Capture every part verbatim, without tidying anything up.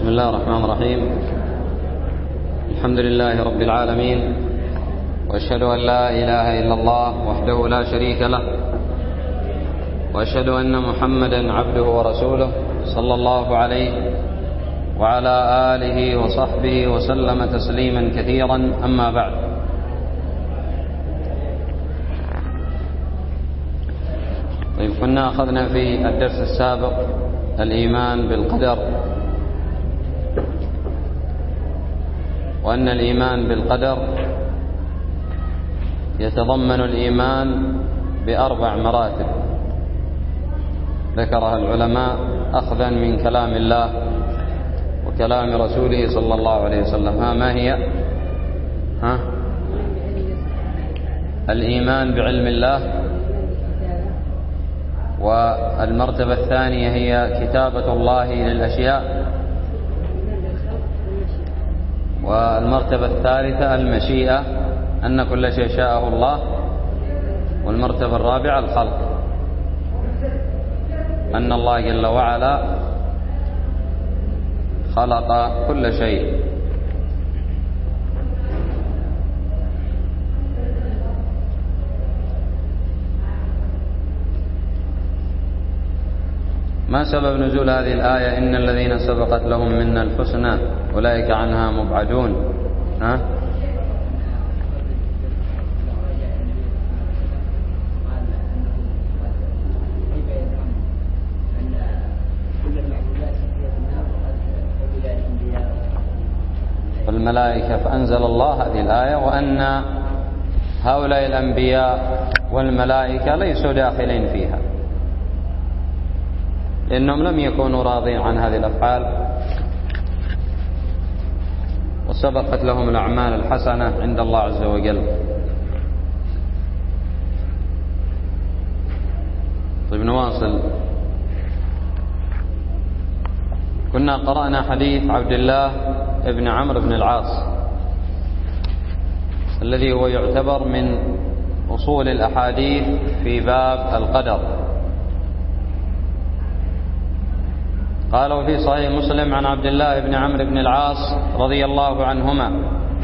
الله الرحمن الرحيم. الحمد لله رب العالمين، وأشهد أن لا إله إلا الله وحده لا شريك له، وأشهد أن محمدا عبده ورسوله صلى الله عليه وعلى آله وصحبه وسلم تسليما كثيرا. أما بعد، طيب كنا أخذنا في الدرس السابق الإيمان بالقدر، وأن الإيمان بالقدر يتضمن الإيمان بأربع مراتب ذكرها العلماء أخذا من كلام الله وكلام رسوله صلى الله عليه وسلم. ها ما هي؟ ها الإيمان بعلم الله، والمرتبة الثانية هي كتابة الله للأشياء، والمرتبة الثالثة المشيئة أن كل شيء شاءه الله، والمرتبة الرابعة الخلق أن الله جل وعلا خلق كل شيء. ما سبب نزول هذه الآية؟ إن الذين سبقت لهم منا الحسنى أولئك عنها مبعدون. ها؟ الملائكة، فأنزل الله هذه الآية وأن هؤلاء الأنبياء والملائكة ليسوا داخلين فيها، لأنهم لم يكونوا راضين عن هذه الأفعال، وسبقت لهم الأعمال الحسنة عند الله عز وجل. طيب نواصل. كنا قرأنا حديث عبد الله ابن عمرو بن العاص الذي هو يعتبر من أصول الأحاديث في باب القدر. قالوا في صحيح مسلم عن عبد الله بن عمرو بن العاص رضي الله عنهما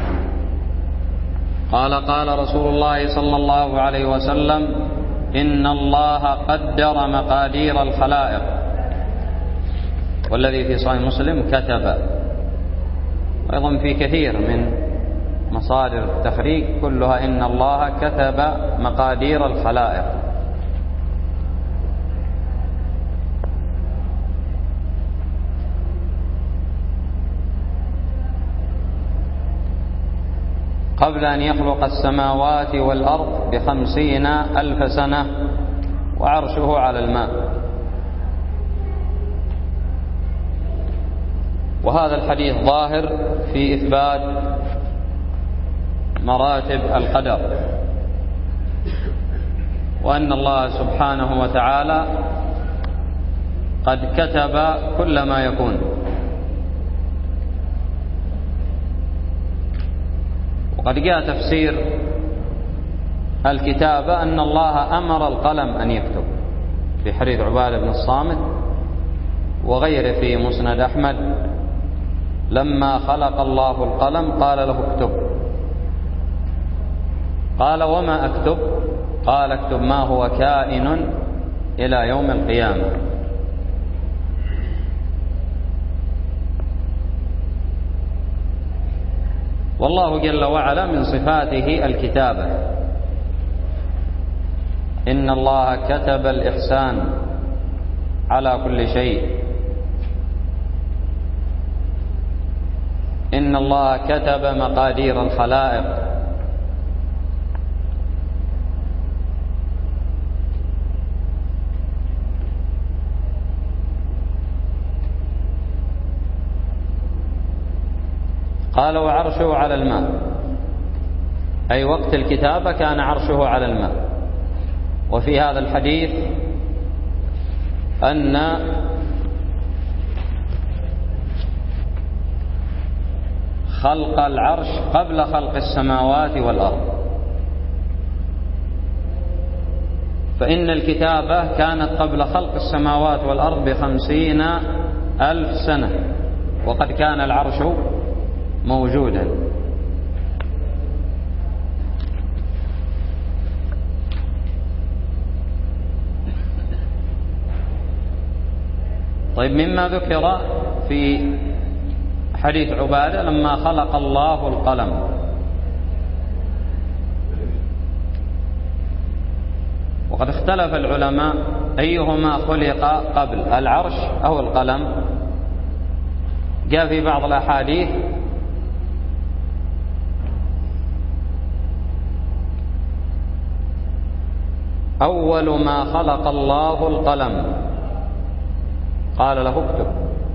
قال قال رسول الله صلى الله عليه وسلم: إن الله قدر مقادير الخلائق. والذي في صحيح مسلم كتب، وأيضا في كثير من مصادر التخريج كلها إن الله كتب مقادير الخلائق. قبل أن يخلق السماوات والأرض بخمسين ألف سنة، وعرشه على الماء. وهذا الحديث ظاهر في إثبات مراتب القدر، وأن الله سبحانه وتعالى قد كتب كل ما يكون. وقد جاء تفسير الكتابة أن الله أمر القلم أن يكتب في حديث عبادة بن الصامت وغيره في مسند أحمد: لما خلق الله القلم قال له اكتب. قال: وما أكتب؟ قال: اكتب ما هو كائن إلى يوم القيامة. والله جل وعلا من صفاته الكتابة. إن الله كتب الإحسان على كل شيء. إن الله كتب مقادير الخلائق. قال: وعرشه على الماء، أي وقت الكتابة كان عرشه على الماء. وفي هذا الحديث أن خلق العرش قبل خلق السماوات والأرض، فإن الكتابة كانت قبل خلق السماوات والأرض بخمسين ألف سنة. وقد كان العرش موجودا. طيب، مما ذكر في حديث عبادة لما خلق الله القلم، وقد اختلف العلماء أيهما خلق قبل، العرش أو القلم. جاء في بعض الأحاديث أول ما خلق الله القلم قال له اكتب.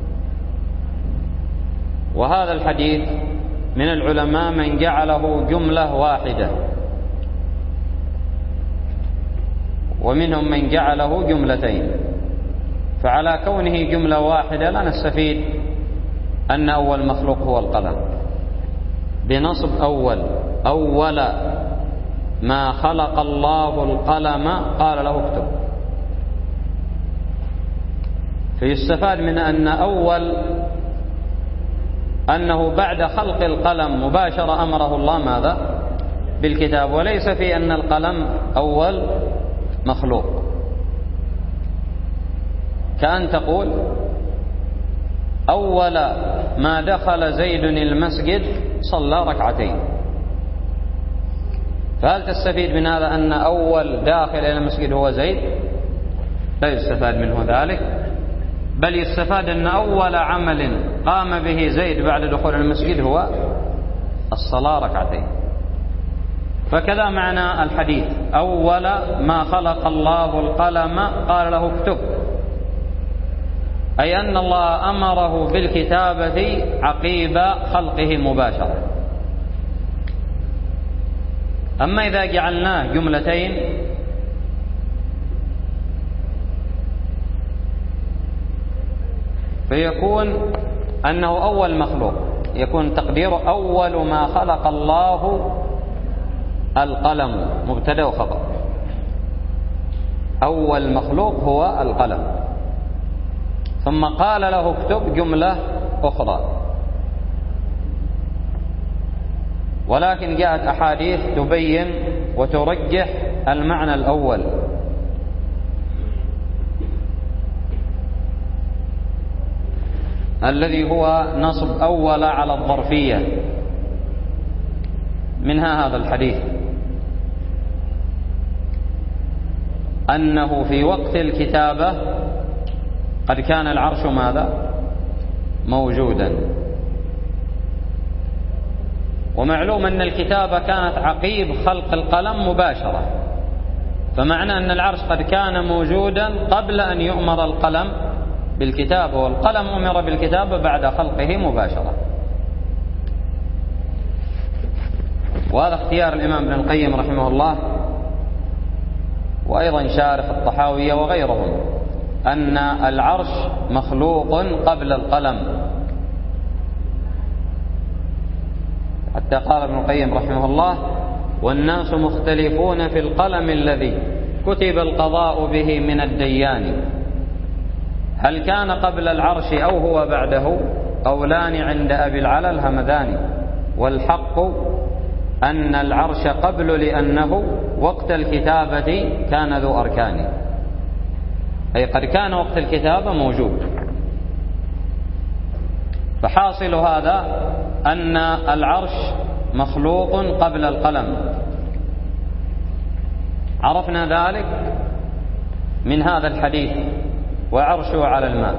وهذا الحديث من العلماء من جعله جملة واحدة، ومنهم من جعله جملتين. فعلى كونه جملة واحدة لا نستفيد أن أول مخلوق هو القلم بنصب أول. أول ما خلق الله القلم قال له اكتب. فيستفاد من أن أول أنه بعد خلق القلم مباشرة أمره الله ماذا؟ بالكتاب، وليس في أن القلم أول مخلوق. كأن تقول أول ما دخل زيد المسجد صلى ركعتين. فهل تستفيد من هذا أن أول داخل إلى المسجد هو زيد؟ لا يستفاد منه ذلك، بل يستفاد أن أول عمل قام به زيد بعد دخول المسجد هو الصلاة ركعتين. فكذا معنى الحديث أول ما خلق الله القلم قال له اكتب، أي أن الله أمره بالكتابة عقيب خلقه مباشرة. أما إذا جعلناه جملتين فيكون أنه أول مخلوق، يكون تقديره أول ما خلق الله القلم، مبتدأ وخبر. أول مخلوق هو القلم، ثم قال له اكتب جملة أخرى. ولكن جاءت أحاديث تبين وترجح المعنى الأول، الذي هو نصب أول على الظرفية. منها هذا الحديث أنه في وقت الكتابة قد كان العرش ماذا؟ موجودا. ومعلوم أن الكتابة كانت عقيب خلق القلم مباشرة، فمعنى أن العرش قد كان موجودا قبل أن يؤمر القلم بالكتابة، والقلم أمر بالكتابة بعد خلقه مباشرة. وهذا اختيار الإمام ابن القيم رحمه الله، وأيضا شارح الطحاوية وغيرهم، أن العرش مخلوق قبل القلم. حتى قال ابن القيم رحمه الله: والناس مختلفون في القلم الذي كتب القضاء به من الديان، هل كان قبل العرش أو هو بعده؟ قولان عند أبي العلا الهمداني، والحق أن العرش قبل، لأنه وقت الكتابة كان ذو أركان، أي قد كان وقت الكتابة موجود. فحاصل هذا أن العرش مخلوق قبل القلم. عرفنا ذلك من هذا الحديث: وعرشه على الماء.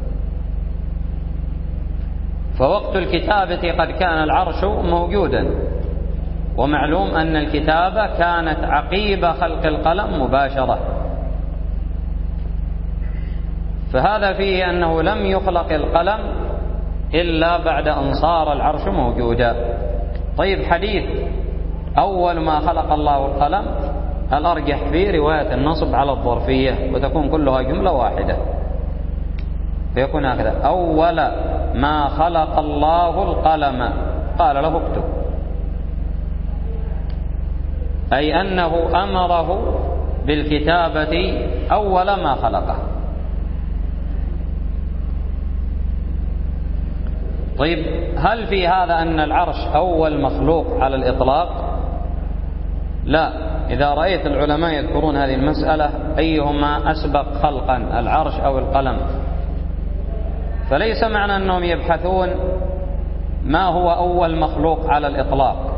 فوقت الكتابة قد كان العرش موجودا، ومعلوم أن الكتابة كانت عقيب خلق القلم مباشرة. فهذا فيه أنه لم يخلق القلم إلا بعد أن صار العرش موجودا. طيب، حديث أول ما خلق الله القلم الأرجح فيه رواية النصب على الظرفية، وتكون كلها جملة واحدة، فيكون هكذا: أول ما خلق الله القلم قال له اكتب، أي أنه أمره بالكتابة أول ما خلقه. طيب هل في هذا أن العرش أول مخلوق على الإطلاق؟ لا. إذا رأيت العلماء يذكرون هذه المسألة أيهما أسبق خلقا، العرش أو القلم، فليس معنى أنهم يبحثون ما هو أول مخلوق على الإطلاق،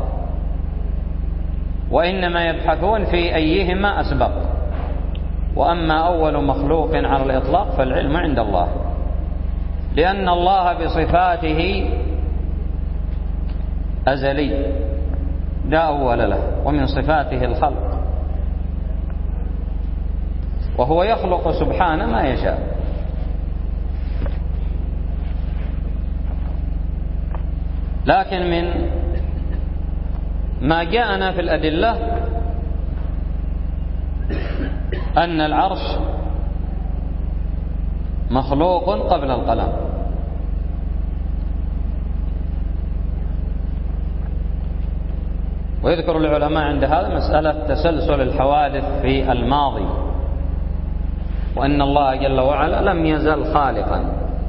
وإنما يبحثون في أيهما أسبق. وأما أول مخلوق على الإطلاق فالعلم عند الله، لأن الله بصفاته أزلي لا أول له، ومن صفاته الخلق، وهو يخلق سبحانه ما يشاء. لكن من ما جاءنا في الأدلة أن العرش مخلوق قبل القلم. ويذكر العلماء عند هذا مسألة تسلسل الحوادث في الماضي، وأن الله جل وعلا لم يزل خالقا.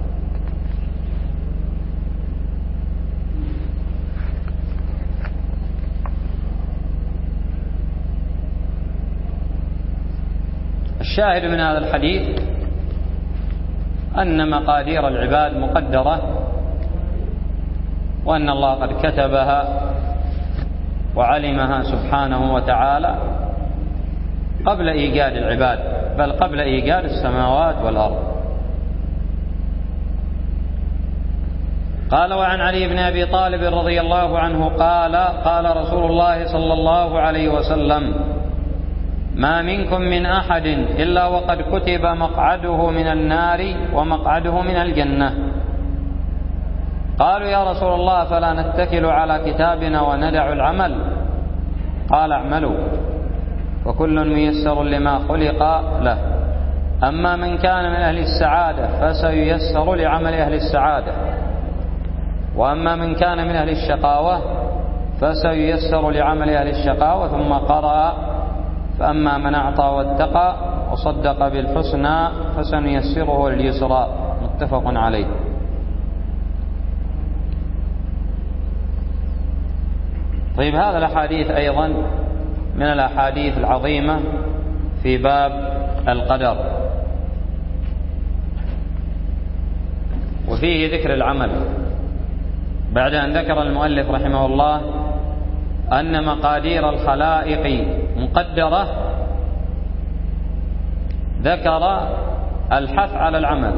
الشاهد من هذا الحديث أن مقادير العباد مقدرة، وأن الله قد كتبها وعلمها سبحانه وتعالى قبل إيجاد العباد، بل قبل إيجاد السماوات والأرض. قال: وعن علي بن أبي طالب رضي الله عنه قال: قال رسول الله صلى الله عليه وسلم: ما منكم من أحد إلا وقد كتب مقعده من النار ومقعده من الجنة. قالوا: يا رسول الله فلا نتكل على كتابنا وندع العمل؟ قال: اعملوا وكل ميسر لما خلق له، أما من كان من أهل السعادة فسييسر لعمل أهل السعادة، وأما من كان من أهل الشقاوة فسييسر لعمل أهل الشقاوة. ثم قرأ: فأما من أعطى واتقى وصدق بالحسنى فسنيسره لليسرى. متفق عليه. طيب، هذا الأحاديث أيضا من الأحاديث العظيمة في باب القدر، وفيه ذكر العمل، بعد أن ذكر المؤلف رحمه الله أن مقادير الخلائق مقدرة، ذكر الحث على العمل،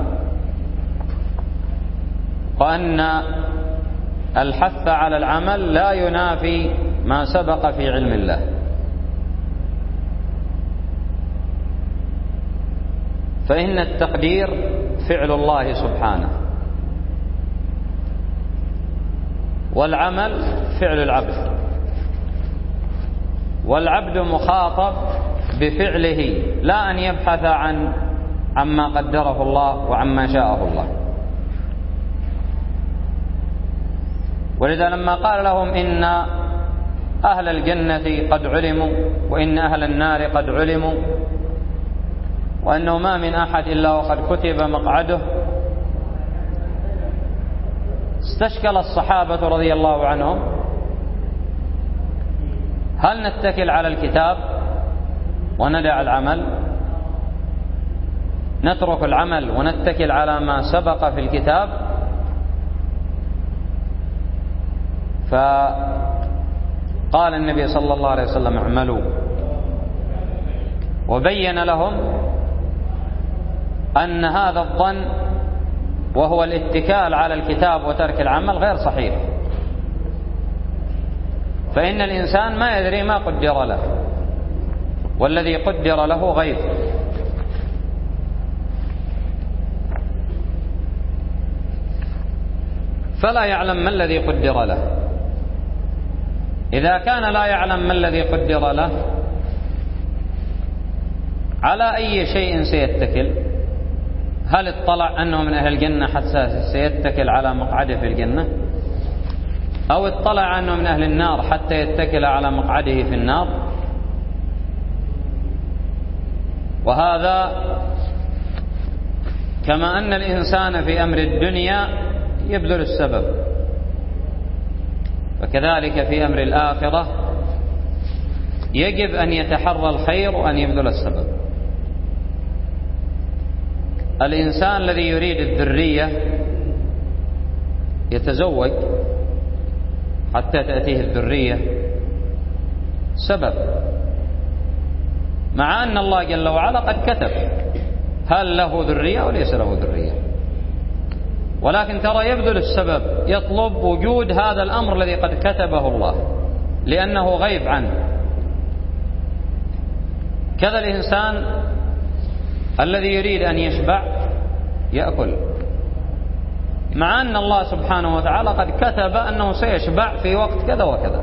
وأن الحث على العمل لا ينافي ما سبق في علم الله. فإن التقدير فعل الله سبحانه، والعمل فعل العبد، والعبد مخاطب بفعله، لا أن يبحث عن عما قدره الله وعما شاءه الله. ولذا لما قال لهم إن أهل الجنة قد علموا وإن أهل النار قد علموا، وأنه ما من أحد إلا وقد كتب مقعده، استشكل الصحابة رضي الله عنهم: هل نتكل على الكتاب وندع العمل؟ نترك العمل ونتكل على ما سبق في الكتاب؟ فقال النبي صلى الله عليه وسلم: اعملوا، وبين لهم أن هذا الظن وهو الاتكال على الكتاب وترك العمل غير صحيح، فإن الإنسان ما يدري ما قدر له، والذي قدر له غيب. فلا يعلم ما الذي قدر له. إذا كان لا يعلم ما الذي قدر له، على أي شيء سيتكل؟ هل اطلع أنه من أهل الجنة حتى سيتكل على مقعده في الجنة؟ أو اطلع أنه من أهل النار حتى يتكل على مقعده في النار؟ وهذا كما أن الإنسان في أمر الدنيا يبذل السبب. فكذلك في أمر الآخرة يجب أن يتحرى الخير وأن يبذل السبب. الإنسان الذي يريد الذرية يتزوج حتى تأتيه الذرية سبب، مع أن الله جل وعلا قد كتب هل له ذرية أو ليس له ذرية، ولكن ترى يبذل السبب، يطلب وجود هذا الأمر الذي قد كتبه الله لأنه غيب عنه. كذا الإنسان الذي يريد أن يشبع يأكل، مع أن الله سبحانه وتعالى قد كتب أنه سيشبع في وقت كذا وكذا،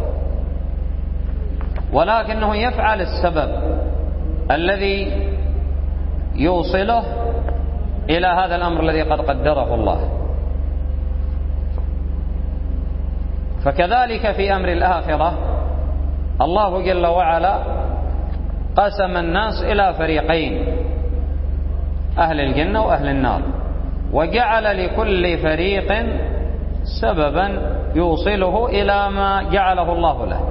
ولكنه يفعل السبب الذي يوصله إلى هذا الأمر الذي قد قدره الله. فكذلك في أمر الآخرة الله جل وعلا قسم الناس إلى فريقين، أهل الجنة وأهل النار، وجعل لكل فريق سببا يوصله إلى ما جعله الله له.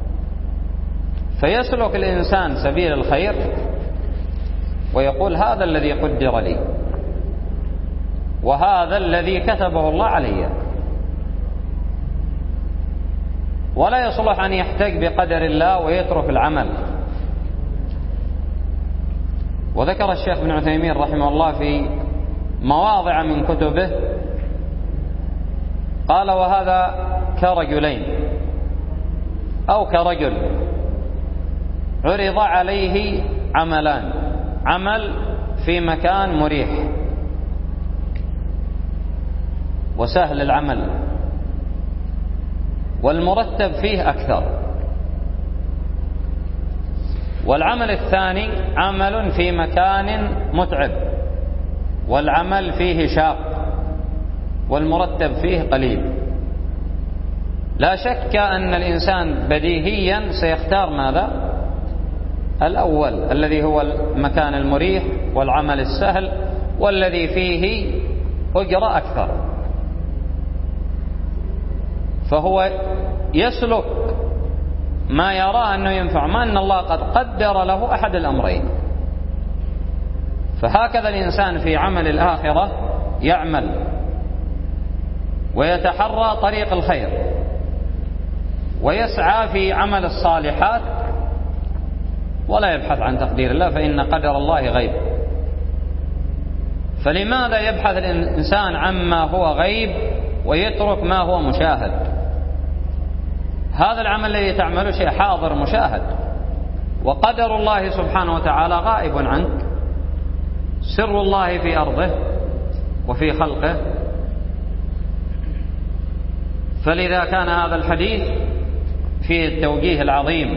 فيسلك الإنسان سبيل الخير ويقول هذا الذي قدر لي وهذا الذي كتبه الله علي، ولا يصلح أن يحتج بقدر الله ويترك العمل. وذكر الشيخ ابن عثيمين رحمه الله في مواضع من كتبه قال وهذا كرجلين أو كرجل عرض عليه عملان، عمل في مكان مريح وسهل العمل والمرتب فيه أكثر، والعمل الثاني عمل في مكان متعب والعمل فيه شاق والمرتب فيه قليل. لا شك أن الإنسان بديهيا سيختار ماذا؟ الأول الذي هو المكان المريح والعمل السهل والذي فيه أجر أكثر، فهو يسلك ما يرى أنه ينفع، ما أن الله قد قدر له أحد الأمرين. فهكذا الإنسان في عمل الآخرة يعمل ويتحرى طريق الخير ويسعى في عمل الصالحات ولا يبحث عن تقدير الله، فإن قدر الله غيب. فلماذا يبحث الإنسان عما هو غيب ويترك ما هو مشاهد؟ هذا العمل الذي تعمله شيء حاضر مشاهد، وقدر الله سبحانه وتعالى غائب عنك، سر الله في أرضه وفي خلقه. فلذا كان هذا الحديث فيه التوجيه العظيم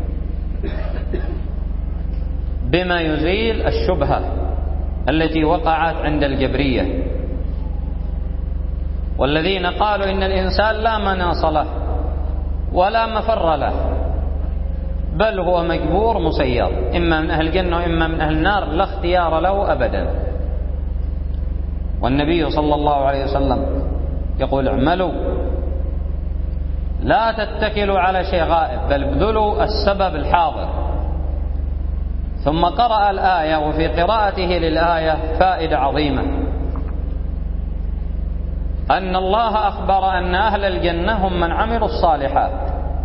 بما يزيل الشبهة التي وقعت عند الجبرية والذين قالوا إن الإنسان لا مناص له ولا مفر له، بل هو مجبور مسير، إما من أهل الجنة وإما من أهل النار، لا اختيار له أبدا. والنبي صلى الله عليه وسلم يقول اعملوا لا تتكلوا على شيء غائب بل ابذلوا السبب الحاضر. ثم قرأ الآية، وفي قراءته للآية فائدة عظيمة، أن الله أخبر أن أهل الجنة هم من عملوا الصالحات،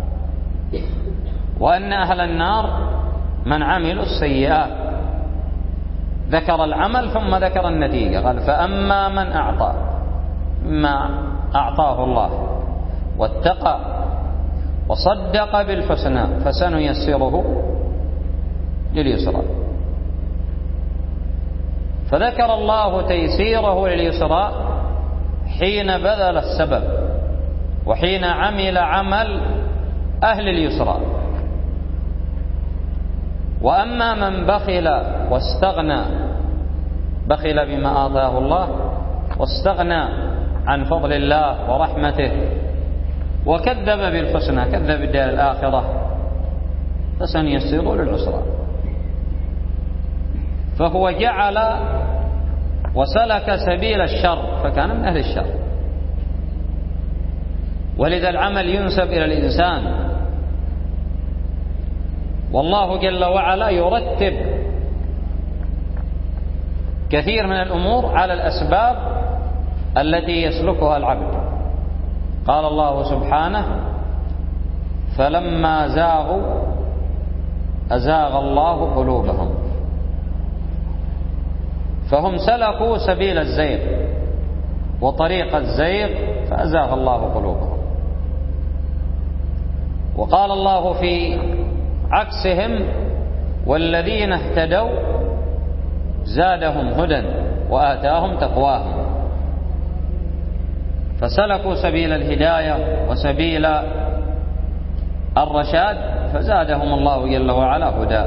وأن أهل النار من عملوا السيئات. ذكر العمل ثم ذكر النتيجة، قال فأما من أعطى ما أعطاه الله واتقى وصدق بالحسنى فسنيسره لليسرى. فذكر الله تيسيره لليسرى حين بذل السبب وحين عمل عمل أهل اليسرى. وأما من بخل واستغنى، بخل بما آتاه الله واستغنى عن فضل الله ورحمته وكذب بالحسنى، كذب بالدار الآخرة، فسنيسره للعسرى. فهو جعل وسلك سبيل الشر فكان من أهل الشر، ولذا العمل ينسب إلى الإنسان، والله جل وعلا يرتب كثير من الأمور على الأسباب التي يسلكها العبد. قال الله سبحانه: فلما زاغوا أزاغ الله قلوبهم. فهم سلكوا سبيل الزيغ وطريق الزيغ فأزاغ الله قلوبهم. وقال الله في عكسهم: والذين اهتدوا زادهم هدى وآتاهم تقواهم. فسلكوا سبيل الهداية وسبيل الرشاد فزادهم الله جل وعلا هدى.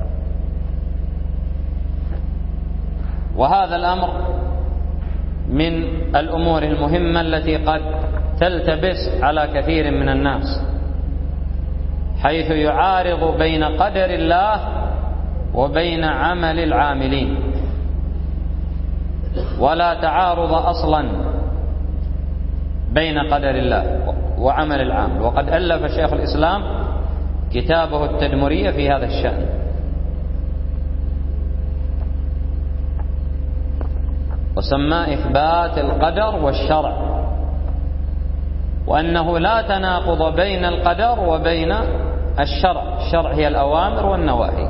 وهذا الأمر من الأمور المهمة التي قد تلتبس على كثير من الناس، حيث يعارض بين قدر الله وبين عمل العاملين، ولا تعارض أصلا بين قدر الله وعمل العامل. وقد ألف شيخ الإسلام كتابه التدمرية في هذا الشأن. وسمى إثبات القدر والشرع، وأنه لا تناقض بين القدر وبين الشرع. الشرع هي الأوامر والنواهي،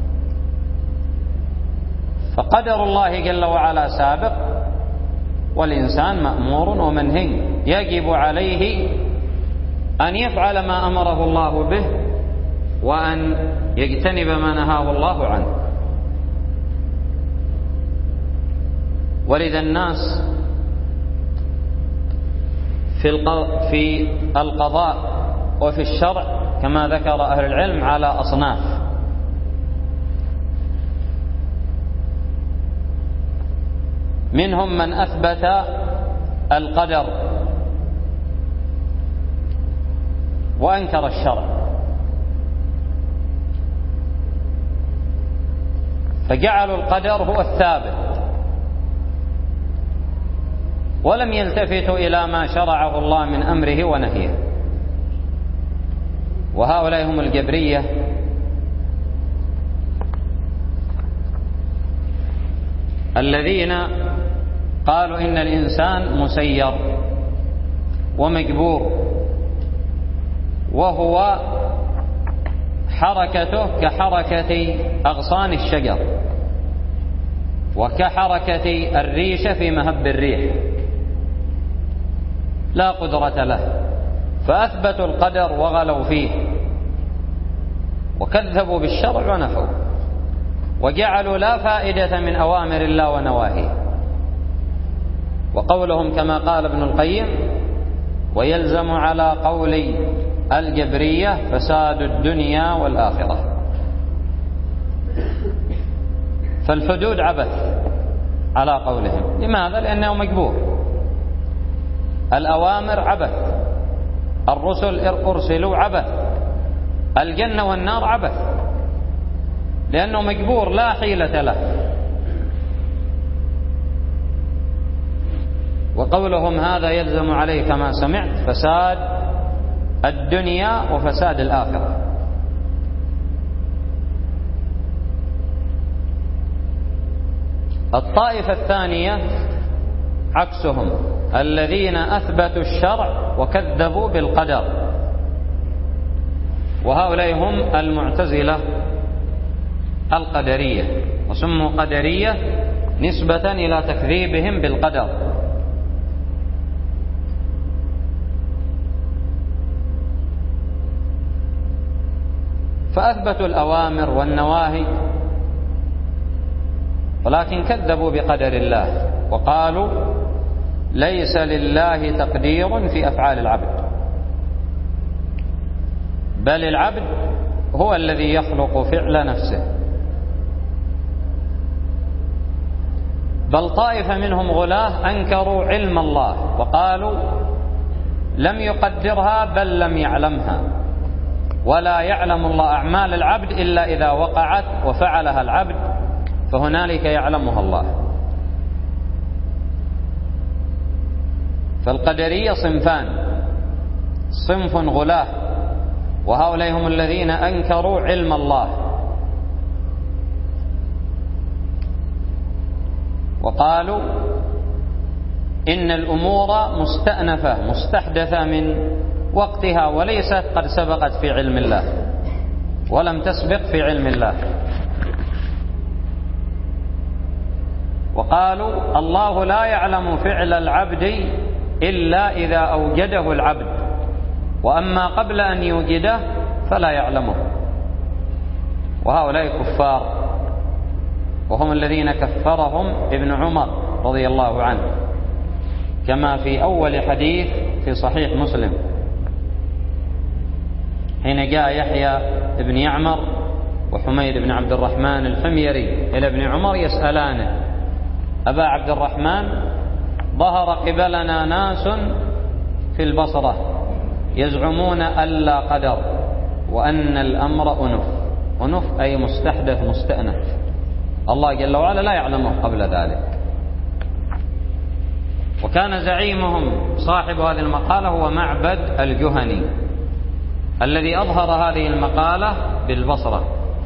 فقدر الله جل وعلا سابق، والإنسان مأمور ومنهي، يجب عليه أن يفعل ما أمره الله به وأن يجتنب ما نهاه الله عنه. ولذا الناس في القضاء وفي الشرع كما ذكر أهل العلم على أصناف. منهم من أثبت القدر وأنكر الشرع، فجعلوا القدر هو الثابت ولم يلتفتوا إلى ما شرعه الله من أمره ونهيه. وهؤلاء هم الجبرية الذين قالوا إن الإنسان مسير ومجبور، وهو حركته كحركة أغصان الشجر وكحركة الريشة في مهب الريح، لا قدرة له. فأثبتوا القدر وغلوا فيه وكذبوا بالشرع ونفوا، وجعلوا لا فائدة من أوامر الله ونواهيه. وقولهم كما قال ابن القيم: ويلزم على قول الجبرية فساد الدنيا والآخرة. فالحدود عبث على قولهم. لماذا؟ لأنه مجبور. الأوامر عبث، الرسل أرسلوا عبث، الجنة والنار عبث، لأنه مجبور لا حيلة له. وقولهم هذا يلزم عليه كما سمعت فساد الدنيا وفساد الآخرة. الطائفة الثانية عكسهم، الذين أثبتوا الشرع وكذبوا بالقدر، وهؤلاء هم المعتزلة القدرية، وسموا قدرية نسبة إلى تكذيبهم بالقدر. فأثبتوا الأوامر والنواهي ولكن كذبوا بقدر الله، وقالوا ليس لله تقدير في أفعال العبد، بل العبد هو الذي يخلق فعل نفسه. بل طائفة منهم غلاة أنكروا علم الله وقالوا لم يقدرها بل لم يعلمها، ولا يعلم الله أعمال العبد إلا إذا وقعت وفعلها العبد فهنالك يعلمها الله. فالقدرية صنفان: صنف غلاة، وهؤلاء هم الذين أنكروا علم الله، وقالوا إن الأمور مستأنفة مستحدثة من وقتها وليست قد سبقت في علم الله ولم تسبق في علم الله. وقالوا الله لا يعلم فعل العبد إلا إذا أوجده العبد، وأما قبل أن يوجده فلا يعلمه. وهؤلاء كفار، وهم الذين كفرهم ابن عمر رضي الله عنه، كما في أول حديث في صحيح مسلم حين جاء يحيى بن يعمر وحميد بن عبد الرحمن الحميري إلى ابن عمر يسألانه: أبا عبد الرحمن، ظهر قبلنا ناس في البصرة يزعمون ألا قدر وأن الأمر أنف. أنف أي مستحدث مستأنف، الله جل وعلا لا يعلمه قبل ذلك. وكان زعيمهم صاحب هذه المقالة هو معبد الجهني الذي أظهر هذه المقالة بالبصرة.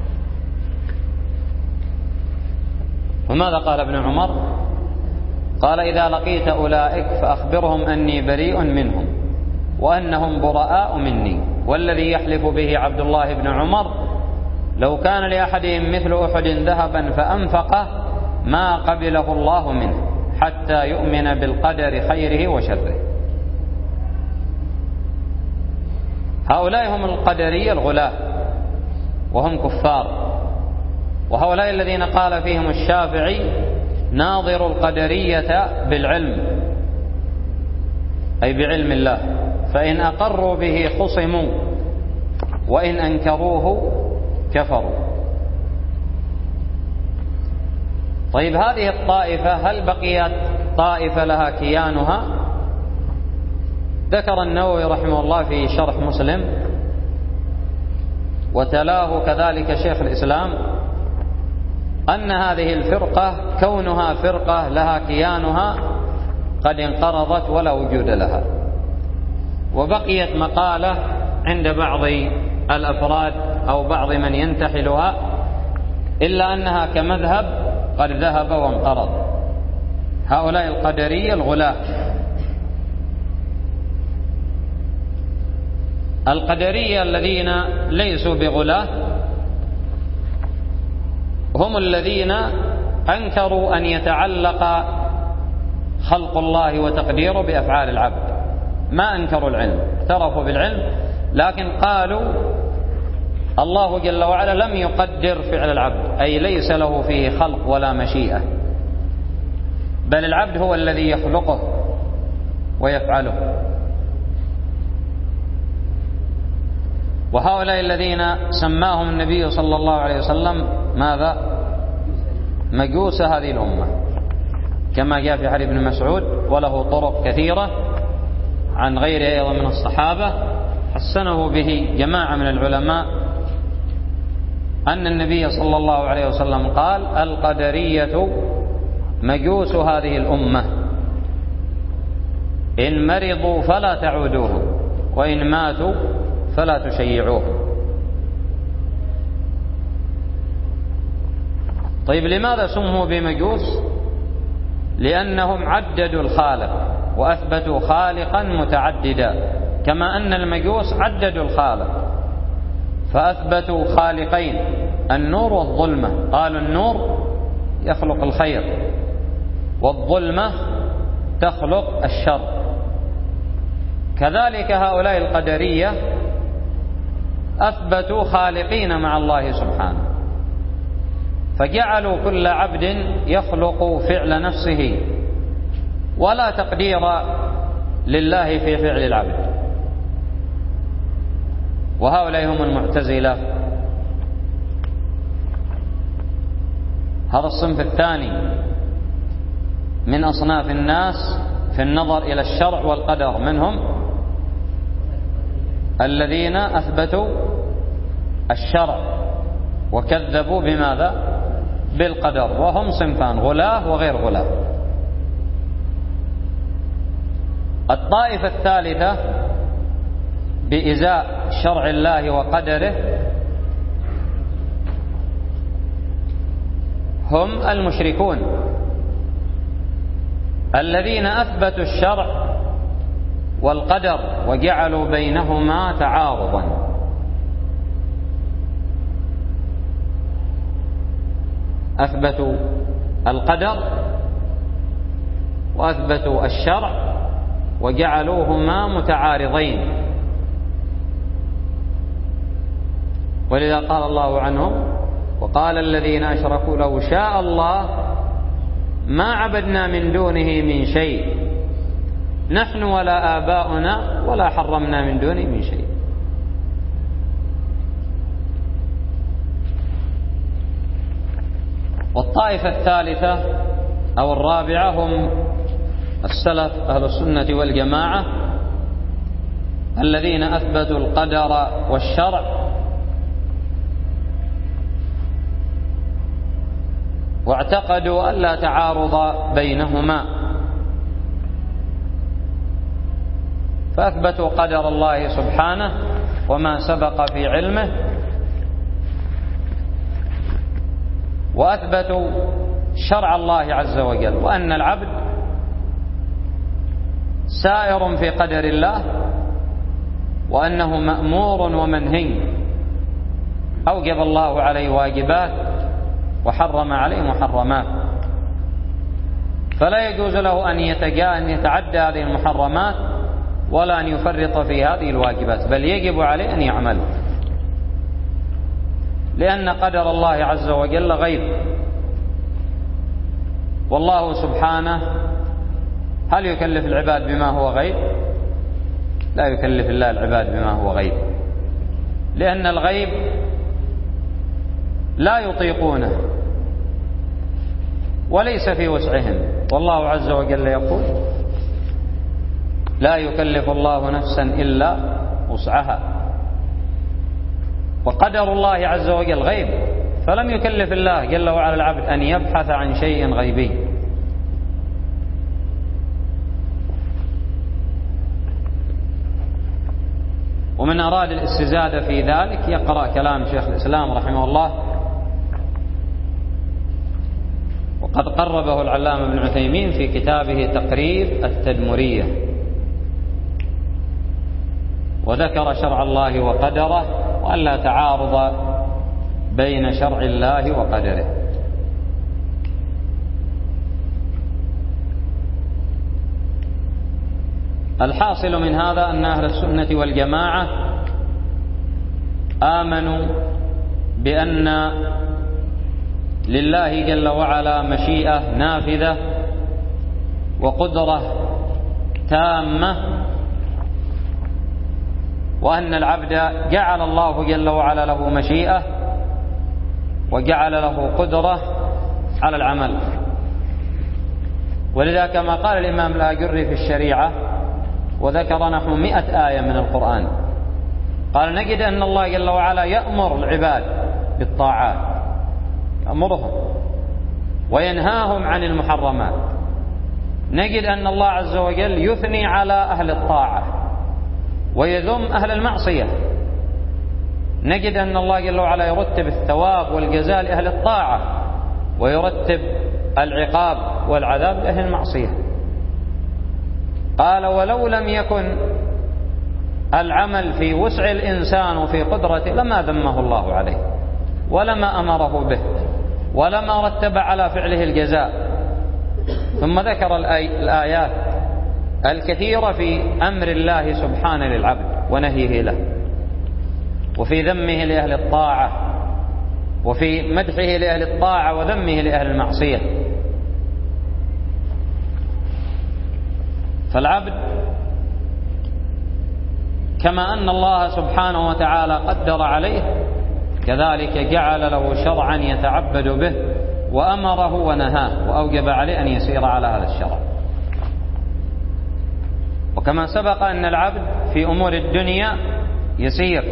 وماذا قال ابن عمر؟ قال: إذا لقيت أولئك فأخبرهم أني بريء منهم وأنهم براء مني، والذي يحلف به عبد الله بن عمر لو كان لأحدهم مثل أحد ذهبا فأنفقه ما قبله الله منه حتى يؤمن بالقدر خيره وشره. هؤلاء هم القدرية الغلاة، وهم كفار. وهؤلاء الذين قال فيهم الشافعي: ناظر القدرية بالعلم، أي بعلم الله، فإن أقروا به خصموا وإن أنكروه كفروا. طيب، هذه الطائفة هل بقيت طائفة لها كيانها؟ ذكر النووي رحمه الله في شرح مسلم، وتلاه كذلك شيخ الإسلام، أن هذه الفرقة كونها فرقة لها كيانها قد انقرضت ولا وجود لها، وبقيت مقالة عند بعض الأفراد أو بعض من ينتحلها، إلا أنها كمذهب قد ذهب وانقرض. هؤلاء القدرية الغلاة. القدرية الذين ليسوا بغلاة هم الذين أنكروا أن يتعلق خلق الله وتقديره بأفعال العبد. ما أنكروا العلم، اعترفوا بالعلم، لكن قالوا الله جل وعلا لم يقدر فعل العبد، أي ليس له فيه خلق ولا مشيئة، بل العبد هو الذي يخلقه ويفعله. وهؤلاء الذين سماهم النبي صلى الله عليه وسلم ماذا؟ مجوس هذه الأمة، كما جاء في حديث ابن مسعود، وله طرق كثيرة عن غيره أيضا من الصحابة، حسنه به جماعة من العلماء، أن النبي صلى الله عليه وسلم قال: القدرية مجوس هذه الأمة، إن مرضوا فلا تعودوهم، وإن ماتوا فلا تشيعوهم. طيب، لماذا سموا بمجوس؟ لأنهم عددوا الخالق وأثبتوا خالقا متعددا، كما أن المجوس عددوا الخالق فأثبتوا خالقين، النور والظلمة. قالوا النور يخلق الخير والظلمة تخلق الشر. كذلك هؤلاء القدرية أثبتوا خالقين مع الله سبحانه، فجعلوا كل عبد يخلق فعل نفسه ولا تقدير لله في فعل العبد. وهؤلاء هم المعتزلة. هذا الصنف الثاني من أصناف الناس في النظر إلى الشرع والقدر، منهم الذين أثبتوا الشرع وكذبوا بماذا؟ بالقدر، وهم صنفان: غلاة وغير غلاة. الطائفة الثالثة بإزاء شرع الله وقدره هم المشركون الذين أثبتوا الشرع والقدر وجعلوا بينهما تعارضا. أثبتوا القدر وأثبتوا الشرع وجعلوهما متعارضين، ولذا قال الله عنهم: وقال الذين أشركوا لو شاء الله ما عبدنا من دونه من شيء نحن ولا آباؤنا ولا حرمنا من دونه من شيء. والطائفة الثالثة أو الرابعة هم السلف أهل السنة والجماعة الذين أثبتوا القدر والشرع واعتقدوا أن لا تعارض بينهما، فأثبتوا قدر الله سبحانه وما سبق في علمه، وأثبتوا شرع الله عز وجل، وأن العبد سائر في قدر الله، وأنه مأمور ومنهي، أوجب الله عليه واجبات وحرم عليه محرمات، فلا يجوز له أن يتعدى هذه المحرمات ولا أن يفرط في هذه الواجبات، بل يجب عليه أن يعمل، لأن قدر الله عز وجل غيب، والله سبحانه هل يكلف العباد بما هو غيب؟ لا يكلف الله العباد بما هو غيب، لأن الغيب لا يطيقونه وليس في وسعهم، والله عز وجل يقول: لا يكلف الله نفسا إلا وسعها. وقدر الله عز وجل غيب، فلم يكلف الله جل وعلا العبد أن يبحث عن شيء غيبي. ومن أراد الاستزادة في ذلك يقرأ كلام شيخ الإسلام رحمه الله، وقد قربه العلامة ابن عثيمين في كتابه تقريب التدمرية، وذكر شرع الله وقدره وأن لا تعارض بين شرع الله وقدره. الحاصل من هذا أن أهل السنة والجماعة آمنوا بأن لله جل وعلا مشيئة نافذة وقدرة تامة، وأن العبد جعل الله جل وعلا له مشيئة وجعل له قدرة على العمل. ولذا كما قال الإمام الآجري في الشريعة وذكر نحو مئة آية من القرآن، قال: نجد أن الله جل وعلا يأمر العباد بالطاعات، يأمرهم وينهاهم عن المحرمات. نجد أن الله عز وجل يثني على أهل الطاعة ويذم أهل المعصية. نجد أن الله جل وعلا يرتب الثواب والجزاء لأهل الطاعة ويرتب العقاب والعذاب لأهل المعصية. قال: ولو لم يكن العمل في وسع الإنسان وفي قدرته لما ذمه الله عليه ولما أمره به ولما رتب على فعله الجزاء. ثم ذكر الآيات الكثيرة في أمر الله سبحانه للعبد ونهيه له، وفي ذمه لأهل الطاعة، وفي مدحه لأهل الطاعة وذمه لأهل المعصية. فالعبد كما أن الله سبحانه وتعالى قدر عليه، كذلك جعل له شرعا يتعبد به وأمره ونهاه وأوجب عليه أن يسير على هذا الشرع. وكما سبق أن العبد في أمور الدنيا يسير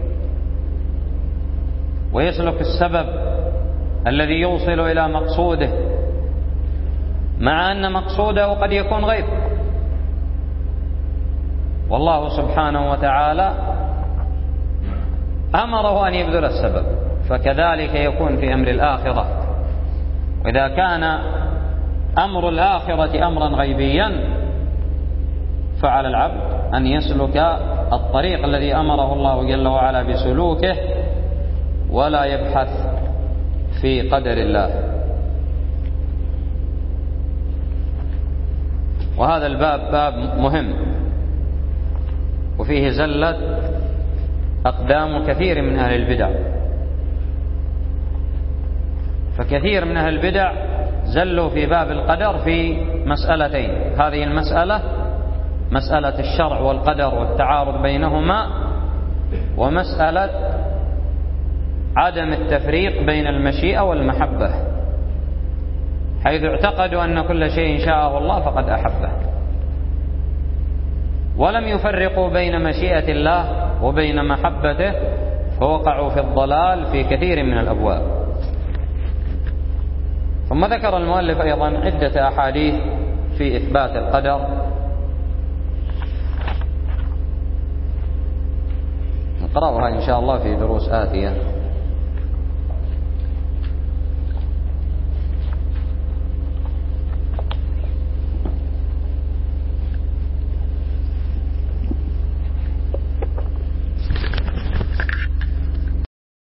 ويسلك السبب الذي يوصل إلى مقصوده، مع أن مقصوده قد يكون غير. والله سبحانه وتعالى أمره أن يبذل السبب، فكذلك يكون في أمر الآخرة. وإذا كان أمر الآخرة أمرا غيبيا فعلى العبد أن يسلك الطريق الذي أمره الله جل وعلا بسلوكه، ولا يبحث في قدر الله. وهذا الباب باب مهم، وفيه زلة أقدام كثير من أهل البدع، فكثير من أهل البدع زلوا في باب القدر في مسألتين: هذه المسألة مسألة الشرع والقدر والتعارض بينهما، ومسألة عدم التفريق بين المشيئة والمحبة، حيث اعتقدوا أن كل شيء شاءه الله فقد أحبه، ولم يفرقوا بين مشيئة الله وبين محبته، فوقعوا في الضلال في كثير من الأبواب. ثم ذكر المؤلف أيضا عدة أحاديث في إثبات القدر، نقرأها إن شاء الله في دروس آتية.